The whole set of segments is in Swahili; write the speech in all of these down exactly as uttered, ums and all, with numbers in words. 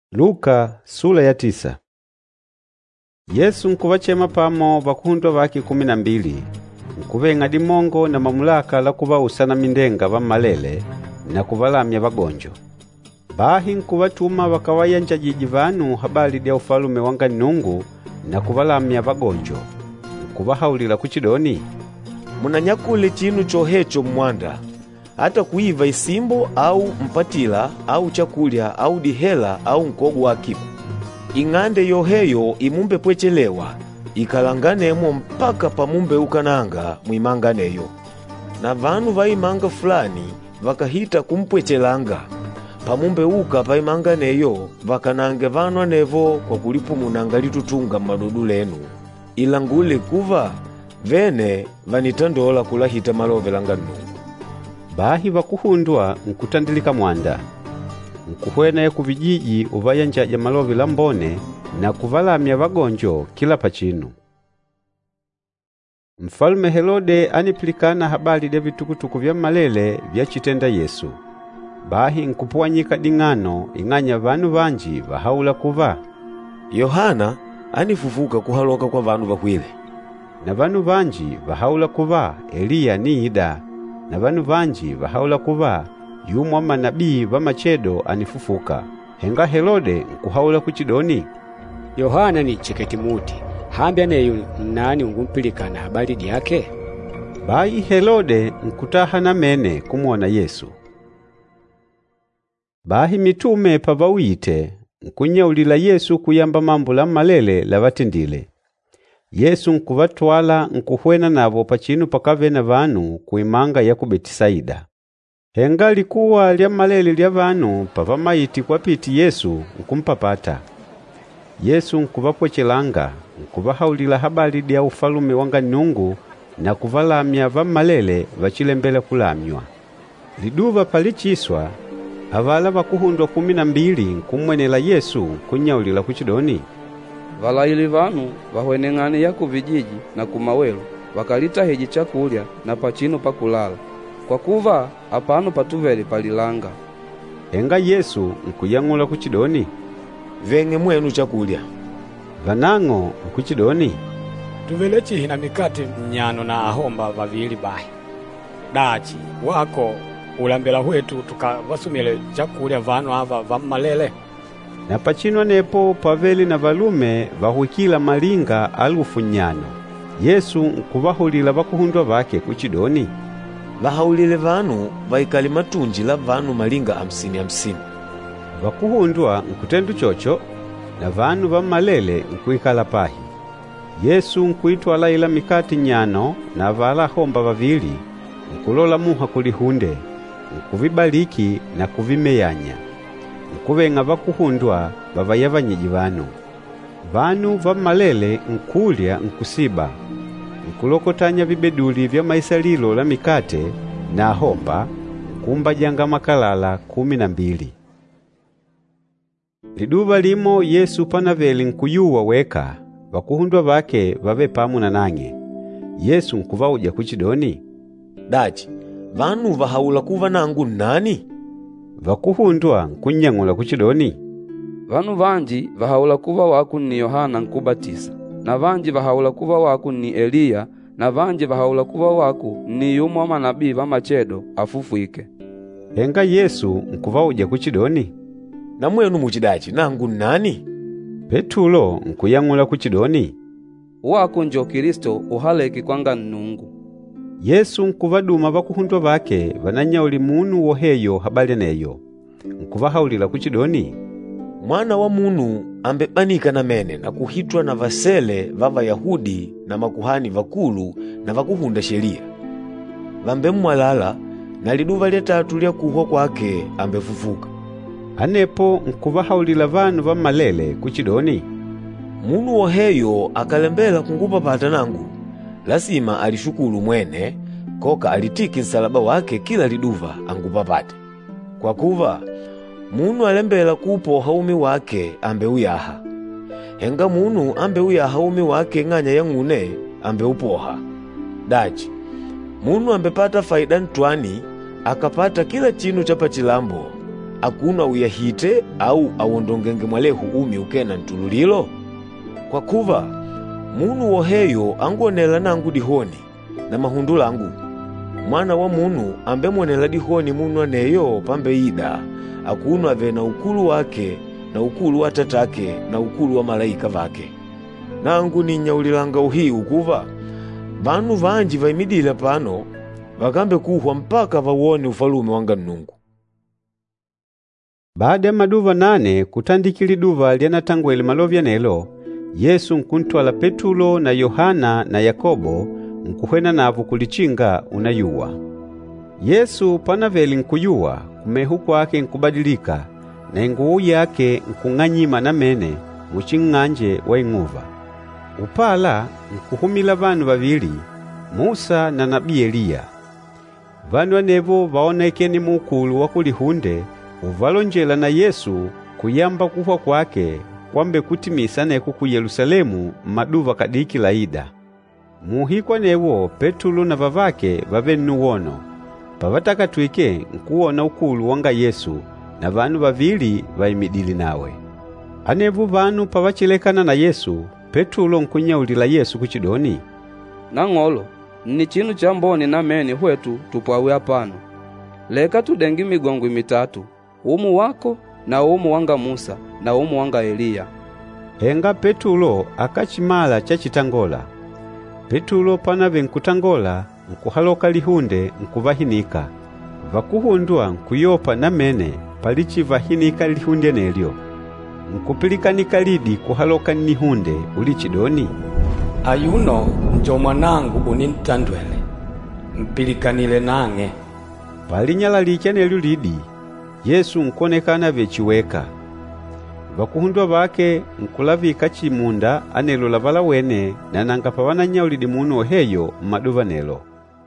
Luka sura ya tisa. Yesu nkubachema pamo bakundwa baki kumi na mbili, nkubenga dimongo na mamulaka la kuba usana mindenga bamalele na kubalamya bagonjo. Bahi nkubatuma bakawayanja jiji vanu habali dia ufalume wanga Nungu na kubalamya bagonjo. Nkubahaulila kuchidoni, munanyakule chinu chohecho mwanda, hata kuiva isimbo au mpatila au chakulya au dihela au nkogu wakiba. Ing'ande yoheyo imumbe pwechelewa, ikalanganemo mpaka pamumbe ukananga muimanganeyo. Na vanu vaimanga fulani vakahita kumpwechelanga, pamumbe uka paimanganeyo vakanange vanu anevo kwa kulipu munanga litutunga madudu lenu. Ilangule kuva, vene vanitandola kulahita malove langa Nungu. Bahi bakuhundwa nkutandilika mwanda. Nkuhwena ya kuvijiji uvayanja ya malovi lambone na kuvalamya bagonjo kila pachinu. Mfalume Herode anipilikana habari de vitukutuku vya malele vya chitenda Yesu. Bahi nkupuanyika dingano inganya vanu vanji vahaula kuva. Yohana anifufuka kuhaloka kwa vanu vakwile. Na vanu vanji vahaula kuva Eliya ni ida. Na vanu vanji vahaula kuva yumwa manabii va machedo anifufuka. Henga Herode nkuhaula kuchidoni, Yohana ni cheketimuti, hambya neyu nani ungumpilikana habari diake? Bai Herode nkutaha na mene kumuona Yesu. Bahi mitume pavawite nkunyaulila Yesu kuyamba mambo la malele la vatindile. Yesu nkuvatwala nkuhwena navo pachinu pakavena vanu kuimanga ya kubetisaida. Henga likuwa lya malele lya vanu pavamaiti kwa piti Yesu nkumpapata. Yesu nkuvapwechelanga nkuvahaulila habari dia ufalume wanga Nungu na kuvalamya va malele vachilembele kulamywa. Liduva palichiswa, avala vakuhundwa kumi na mbili nkumwenela Yesu kunyaulila kuchidoni, Valaili vanu vahweneng'ane ya kuvijiji na kumawelo wakalita heji chakulya na pachino pakulala, kwa kuva apano patuveli palilanga. Henga Yesu nkuyang'ula kuchidoni, venge mwenu chakulya. Vanang'o kuchidoni, Tuvele chihi na mikate mnyano na ahomba vavili bahi. Dachi wako ulambela hwetu tukavasumile chakulya vanu ava vamalele. Na pachino nepo paveli na valume vahuikila malinga alufu nyano. Yesu nkuvahulila vakuhundwa vake kuchidoni, Vahaulile vanu vaikali matunji la vanu malinga hamsini hamsini. Vakuhundwa nkutendu chocho na vanu va malele nkuikala pahi. Yesu nkuitwala ila mikati nyano na vala homba vavili nkulola muha kulihunde, nkuvibaliki na kuvimeyanya. Nkuvenga vakuhundwa vavaya vanyiji vanu. Vanu va malele nkulya nkusiba. Nkulokotanya vibeduli vya maisalilo la mikate na homba nkumba janga makalala kumi na mbili. Liduva limo Yesu panaveli nkuyuwa weka, vakuhundwa vake vave pamu na nange. Yesu nkuvauja kuchidoni, Dachi, vanu vahaula kuva nangu nani? Vakuhundwa nkunyang'ula kuchidoni, Vanu vanji vahaula kuva waku ni Yohana nkubatisa, na vanji vahaula kuva waku ni Eliya, na vanji vahaula kuva waku ni yumwa manabii va machedo afufuike. Henga Yesu nkuvauja kuchidoni, Na mwenu muchidachi nangu nani? Petulo nkuyang'ula kuchidoni, Waku njo Kristo uhaleki kwanga Nungu. Yesu nkuvaduma vakuhundwa vake vananyauli munu woheyo habali neyo. Nkuvahaulila kuchidoni, Mwana wa munu ambebanika na mene na kuhitwa na vasele vava Yahudi na makuhani vakulu na vakuhunda sheria. Vambe mwalala na liduva lya tatu lya kuhwa kwake ambefufuka. Anepo nkuvahaulila vanu va malele kuchidoni, Munu woheyo akalembela kungupapata nangu, lasima alishukulu mwene, koka alitiki nsalaba wake kila liduva angupapate. Kwa kuva, munu alembela kupo haumi wake ambe uyaha. Henga munu ambe uyaha umi wake ng'anya ya ng'une ambe upoha. Dachi, munu ambe pata faida ntwani, akapata kila chinu chapa chilambo, akuna uyahite au awondongenge mwalehu umi ukena ntululilo? Kwa kuva munu woheyo angonela nangu dihoni na mahundu langu. Mwana wa munu ambe mwenela dihoni munu aneyo pambe ida, akunu ave na ukulu wake na ukulu wa tatake na ukulu wa malaika vake. Nangu ninyaulilanga uhi ukuva banu vanji vaimidila pano vakambe kuhwa mpaka vawone ufalume wanga Nnungu. Baada ya maduva nane kutandikili duva lianatangwele malovya nelo, Yesu nkuntwala Petulo na Yohana na Yakobo nkuhwena navo kulichinga unayuwa. Yesu panaveli nkuyuwa kumehu kwake nkubadilika na inguwu yake nkung'anyima na mene muching'anje wa ing'uva. Upala nkuhumila vanu vavili, Musa na nabii Eliya. Vanu anevo vaonekeni mukulu wa kulihunde uvalonjela na Yesu kuyamba kuhwa kwake kwambe kutimisa neku ku Yerusalemu maduva kadiki laida. Muhikwa newo Petulo na vavake vavenu wono. Pavatakatwike nkuwona ukulu wanga Yesu na vanu vavili vaimidili nawe. Anevu vanu pavachilekana na Yesu, Petulo nkunyaulila Yesu kuchidoni, Nang'olo, ni chinu cha mboni na meni hwetu tupwawe apano. Leka tudengi migongo mitatu, umu wako na umu wanga Musa na umu wanga Eliya. Henga Petulo akachimala chachitangola. Petulo panave nkutangola nkuhaloka lihunde nkuvahinika. Vakuhundwa nkuyopa na mene palichi vahinika lihunde nelyo. Nkupilikanika lidi kuhaloka nihunde ulichidoni, Ayuno njo mwanangu unintandwele, mpilikanile nange. Palinyala licha nelyo lidi, Yesu nkonekana vechiweka. Vakuhundwa vake nkulavika chimunda anelo lavala wene na nanga pavananyaulidi munu oheyo maduva nelo.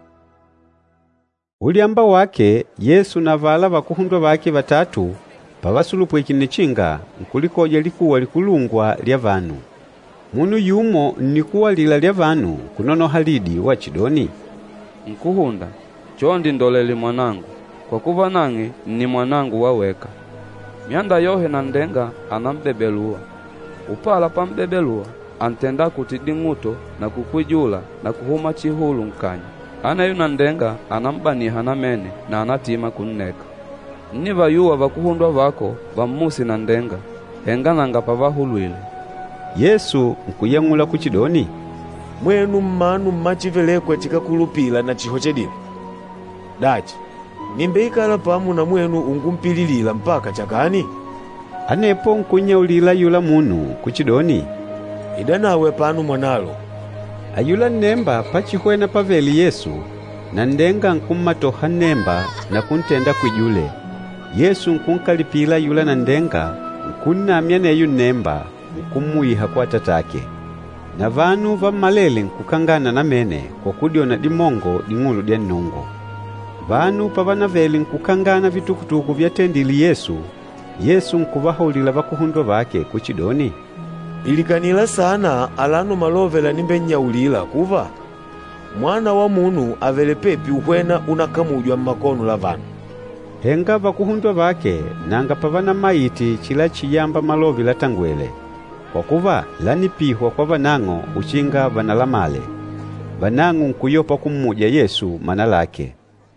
Uliamba wake Yesu na vala vakuhundwa vake vatatu pavasulupwe kinichinga nkulikoja likuwa likulungwa lya vanu. Munu yumo nikuwa lila lya vanu kunono halidi wa chidoni, Nkuhunda, chondi ndoleli mwanangu, kwa kuva nange ni mwanangu waweka. Mianda yohe na ndenga anambebelua. Upala pambebelua antenda kutidi ng'uto na kukwijula na kuhuma chihulu nkanya. Ana yu na ndenga anambaniha na mene na anatima kunneka. Niva yuwa vakuhundwa vako vamusi na ndenga, henga nanga pavahulwile. Yesu nkuyang'ula kuchidoni, Mwenu mmanu mmachivelekwa chikakulupila na chihochedile. Dachi, nimbeikala pamu na mwenu ungumpililila mpaka chakani? Anepo nkunyaulila yula munu kuchidoni, Ida nawe panu mwanalo. Ayula nemba pachihwena paveli Yesu na ndenga nkummatoha nemba na kuntenda kwijule. Yesu nkunkalipila yula na ndenga nkunnamya neyu nemba nkumuiha kwa tatake. Na vanu vamalele nkukangana na mene kwa kudiona dimongo ding'ulu dya Nnungu. Vanu pavanaveli nkukangana vitukutuku vyatendili Yesu, Yesu nkuvahulila vakuhundwa vake kuchidoni, Pilikanila sana alano malovela nimbe nyaulila kuva mwana wa munu avele pepi uhwena unakamujwa mmakono la vanu. Henga vakuhundwa vake nanga pavana maiti chila chiyamba malovi latangwele. Kwa kuva lanipihwa kwa vanang'o uchinga vanalamale. Vanang'o nkuyopa kumuja Yesu manalake.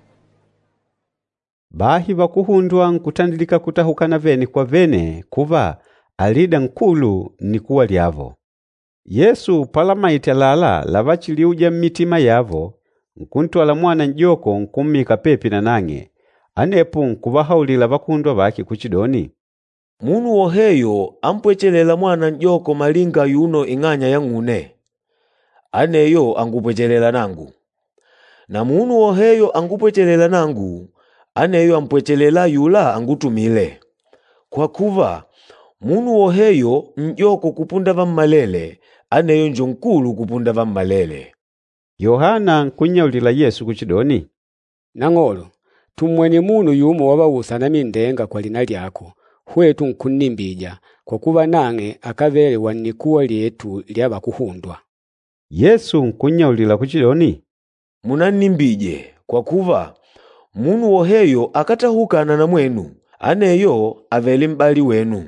Bahi vakuhundwa nkutandilika kutahukana vene kwa vene kuva alida nkulu nikuwa lyavo. Yesu pala maiti alala lavachiliuja mitima yavo, nkuntwala mwana njoko nkumika pepi na nange. Anepu nkuvahaulila vakuhundwa vake kuchidoni, Munu woheyo ampwechelela mwana njoko malinga yuno ing'anya ya ng'une. Aneyo angupwechelela nangu. Na munu woheyo angupwechelela nangu, aneyo ampwechelela yula angutumile. Kwa kuva munu woheyo njoko kupunda vammalele, aneyo njo nkulu kupunda vammalele. Yohana nkunyaulila Yesu kuchidoni, Nang'olo, tumweni munu yumo wabawusa na mindenga kwa lina lyako, hwetu nkunnimbija, kwa kuva nange akavele wanikuwa lyetu lyaba kuhundwa. Yesu nkunyaulila kuchidoni, Munanimbije, kwa kuva munu woheyo akatahukana na mwenu, aneyo aveli mbali wenu.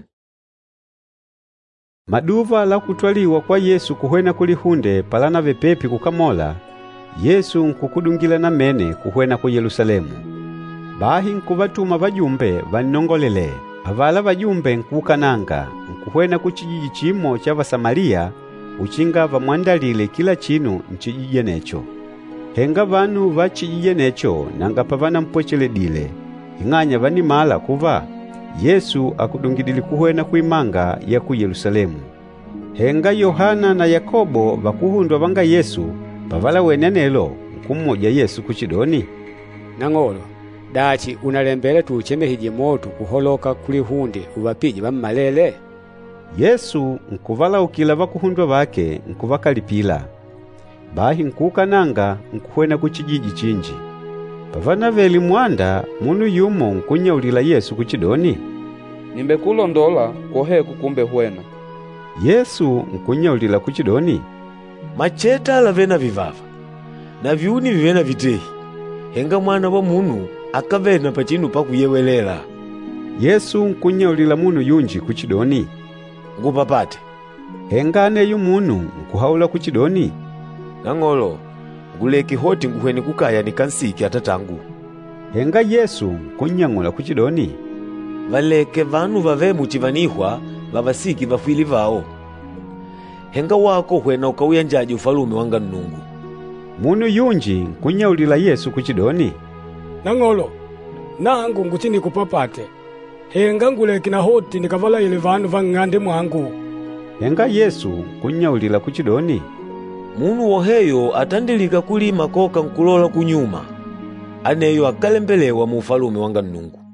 Maduva la kutwaliwa kwa Yesu kuhwena kulihunde palana vepepi kukamola, Yesu nkukudungila na mene kuhwena ku Yerusalemu. Bahi nkuvatuma vajumbe vaninongolele. Avala vajumbe nkukananga nkuhwena kuchijiji chimo cha Vasamaria uchinga vamwandalile kila chinu nchijiji necho. Henga vanu va chijiji necho nanga pavana mpwecheledile. Inganya vanimala kuva Yesu akudungidili kuhwena kuimanga ya ku Yerusalemu. Henga Yohana na Yakobo vakuhundwa vanga Yesu pavala wenenelo nkummoja Yesu kuchidoni, Nang'olo, dachi unalembele tuchemehije moto kuholoka kulihunde uvapiji vammalele? Yesu nkuvala ukila vakuhundwa vake nkuvakalipila. Bahi nkukananga nkuhwena kuchijiji chinji. Pavana veli mwanda munu yumo nkunyaulila Yesu kuchidoni, Nimbekulondola kohe kukumbe hwena. Yesu nkunyaulila kuchidoni, Macheta lavena vivava, na viuni vivena vitehi. Henga mwana wa munu akavena pachinu pakuyewelela. Yesu nkunyaulila munu yunji kuchidoni, Ngupapate. Henga aneyu munu nkuhaula kuchidoni, Nang'olo, nguleki hoti nguhweni kukaya nikansiki atatangu. Henga Yesu nkunyang'ula kuchidoni, Valeke vanu vave muchivanihwa vavasiki vafwili vao. Henga wako hwena ukauya njaji ufalume wanga Nnungu. Munu yunji nkunyaulila Yesu kuchidoni, Nang'olo, nangu nguchini kupapate. Henga nguleki na hoti nikavala ile vanu vang'ande mwangu. Henga Yesu nkunyaulila kuchidoni, Munu woheyo atandilika kulima koka nkulola kunyuma. Aneyo akalembelewa mu ufalume wanga Nnungu.